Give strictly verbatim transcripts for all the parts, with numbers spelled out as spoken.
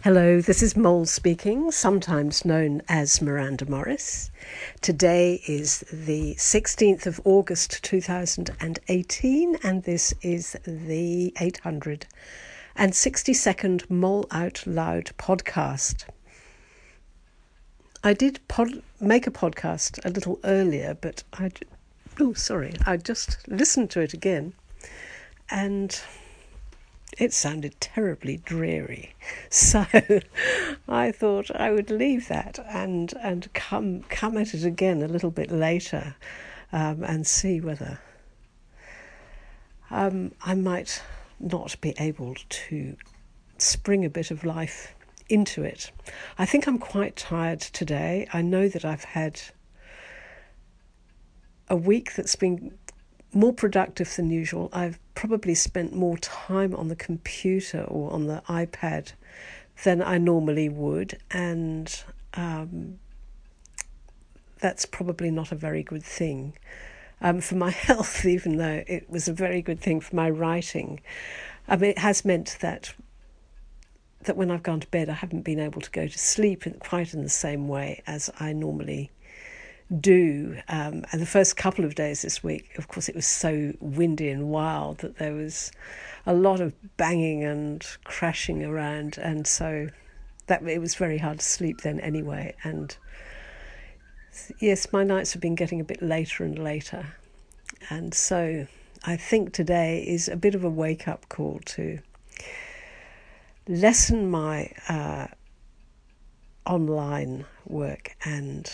Hello, this is Mole speaking, sometimes known as Miranda Morris. Today is the sixteenth of August two thousand eighteen, and this is the eight hundred sixty-second Mole Out Loud podcast. I did pod- make a podcast a little earlier, but I, oh sorry, I just listened to it again, and it sounded terribly dreary. So I thought I would leave that and and come come at it again a little bit later um, and see whether um, I might not be able to spring a bit of life into it. I think I'm quite tired today. I know that I've had a week that's been more productive than usual. I've probably spent more time on the computer or on the iPad than I normally would, and um, that's probably not a very good thing um, for my health, even though it was a very good thing for my writing. I mean, it has meant that that when I've gone to bed, I haven't been able to go to sleep in, quite in the same way as I normally do. Um, and the first couple of days this week, of course, it was so windy and wild that there was a lot of banging and crashing around, and so that it was very hard to sleep then anyway. And yes, my nights have been getting a bit later and later, and so I think today is a bit of a wake-up call to lessen my uh, online work and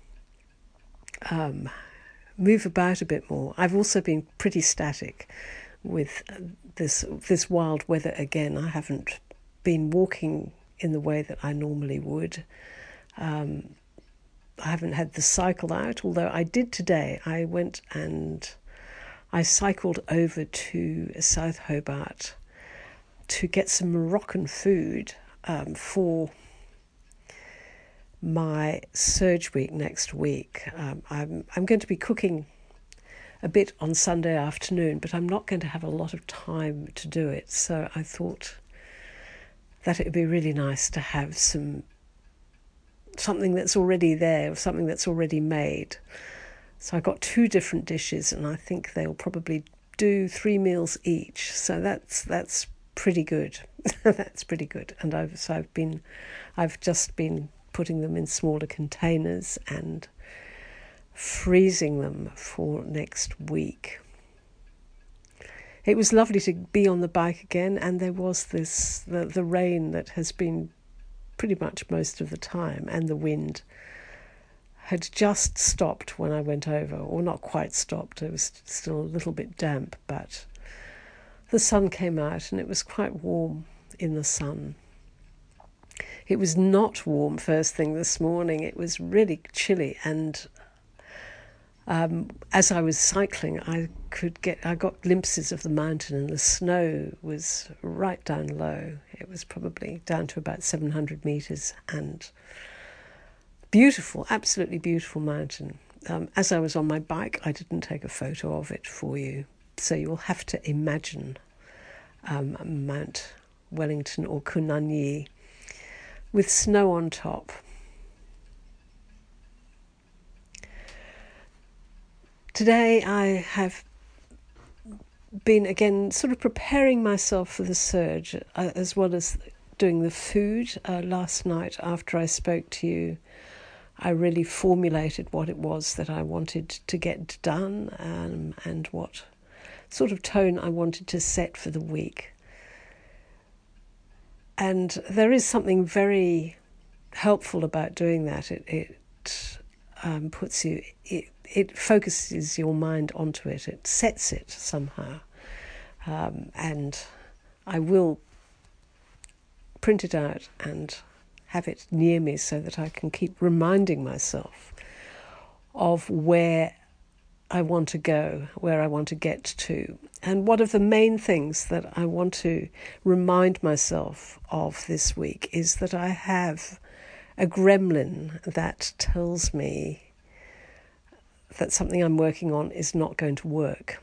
Um, move about a bit more. I've also been pretty static with this this wild weather again. I haven't been walking in the way that I normally would. Um, I haven't had the cycle out, although I did today. I went and I cycled over to South Hobart to get some Moroccan food um, for my surge week next week. Um, I'm I'm going to be cooking a bit on Sunday afternoon, but I'm not going to have a lot of time to do it. So I thought that it would be really nice to have some something that's already there, or something that's already made. So I got two different dishes, and I think they'll probably do three meals each. So that's that's pretty good. That's pretty good. And I've so I've been I've just been putting them in smaller containers and freezing them for next week. It was lovely to be on the bike again, and there was this the, the rain that has been pretty much most of the time, and the wind had just stopped when I went over, or not quite stopped. It was still a little bit damp, but the sun came out and it was quite warm in the sun. It was not warm first thing this morning. It was really chilly, and um, as I was cycling, I could get I got glimpses of the mountain, and the snow was right down low. It was probably down to about seven hundred meters, and beautiful, absolutely beautiful mountain. Um, as I was on my bike, I didn't take a photo of it for you, so you will have to imagine um, Mount Wellington or Kunanyi with snow on top. Today I have been again sort of preparing myself for the surge, uh, as well as doing the food. Uh, last night after I spoke to you, I really formulated what it was that I wanted to get done, um, and what sort of tone I wanted to set for the week. And there is something very helpful about doing that. It it um, puts you, it, it focuses your mind onto it. It sets it somehow. Um, and I will print it out and have it near me so that I can keep reminding myself of where I want to go, where I want to get to. And one of the main things that I want to remind myself of this week is that I have a gremlin that tells me that something I'm working on is not going to work.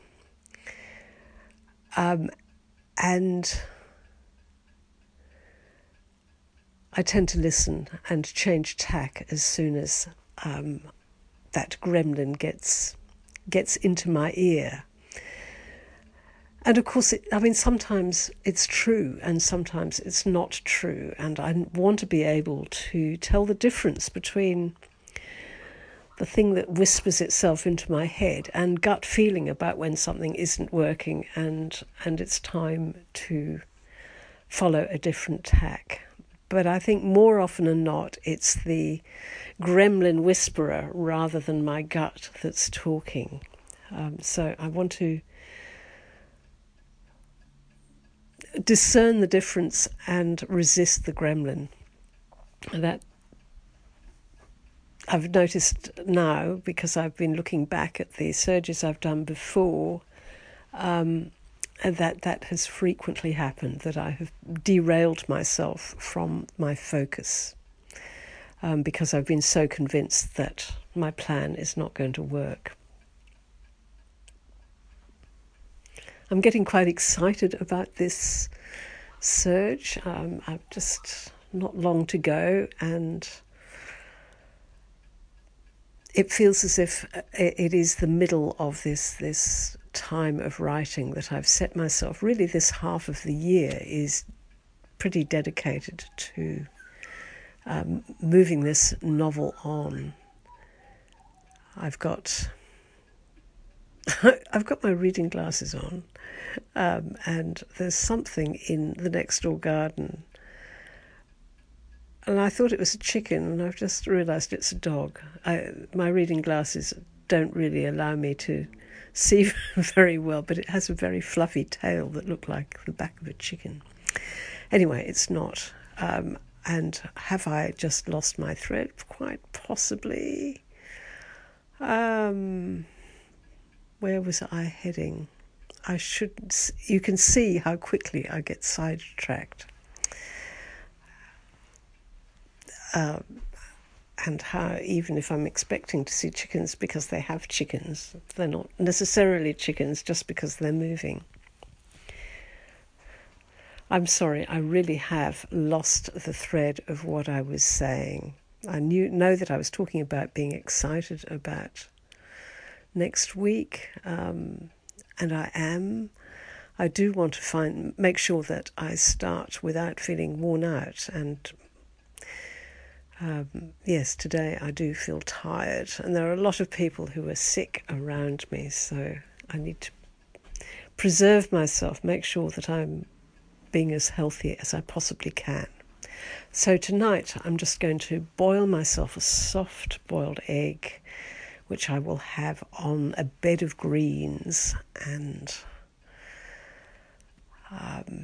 Um, and I tend to listen and change tack as soon as um, that gremlin gets gets into my ear. And of course, it, I mean, sometimes it's true and sometimes it's not true. And I want to be able to tell the difference between the thing that whispers itself into my head and gut feeling about when something isn't working and and it's time to follow a different tack. But I think more often than not, it's the gremlin whisperer rather than my gut that's talking. Um, so I want to discern the difference and resist the gremlin. And that I've noticed now, because I've been looking back at the surgeries I've done before, um, and that that has frequently happened, that I have derailed myself from my focus um, because I've been so convinced that my plan is not going to work. I'm getting quite excited about this surge. Um, I've just not long to go, and it feels as if it is the middle of this this time of writing that I've set myself. Really, this half of the year is pretty dedicated to um, moving this novel on. I've got I've got my reading glasses on, um, and there's something in the next door garden. And I thought it was a chicken, and I've just realised it's a dog. I, my reading glasses don't really allow me to see very well, but it has a very fluffy tail that looked like the back of a chicken. Anyway, it's not. Um, and have I just lost my thread? Quite possibly. Um... Where was I heading? I should. You can see how quickly I get sidetracked, um, and how even if I'm expecting to see chickens because they have chickens, they're not necessarily chickens just because they're moving. I'm sorry. I really have lost the thread of what I was saying. I knew know that I was talking about being excited about next week, um, and I am. I do want to find make sure that I start without feeling worn out. And um, yes, today I do feel tired, and there are a lot of people who are sick around me, so I need to preserve myself, make sure that I'm being as healthy as I possibly can. So tonight I'm just going to boil myself a soft boiled egg, which I will have on a bed of greens, and um,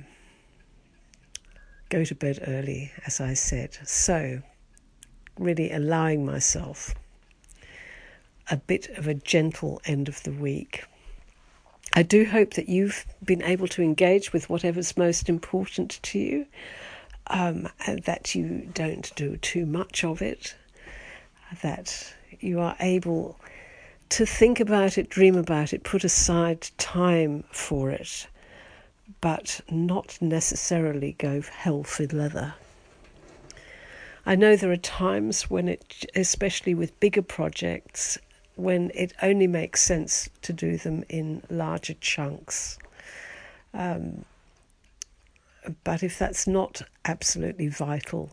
go to bed early, as I said. So really allowing myself a bit of a gentle end of the week. I do hope that you've been able to engage with whatever's most important to you, um, and that you don't do too much of it, that you are able to think about it, dream about it, put aside time for it, but not necessarily go hell for leather. I know there are times when it, especially with bigger projects, when it only makes sense to do them in larger chunks. Um, but if that's not absolutely vital,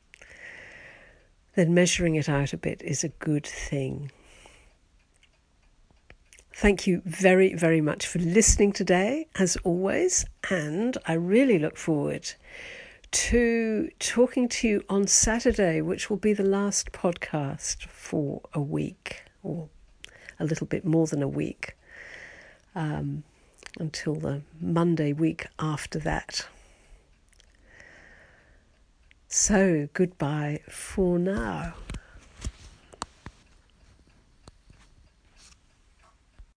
then measuring it out a bit is a good thing. Thank you very, very much for listening today, as always, and I really look forward to talking to you on Saturday, which will be the last podcast for a week, or a little bit more than a week, um, until the Monday week after that. So, goodbye for now.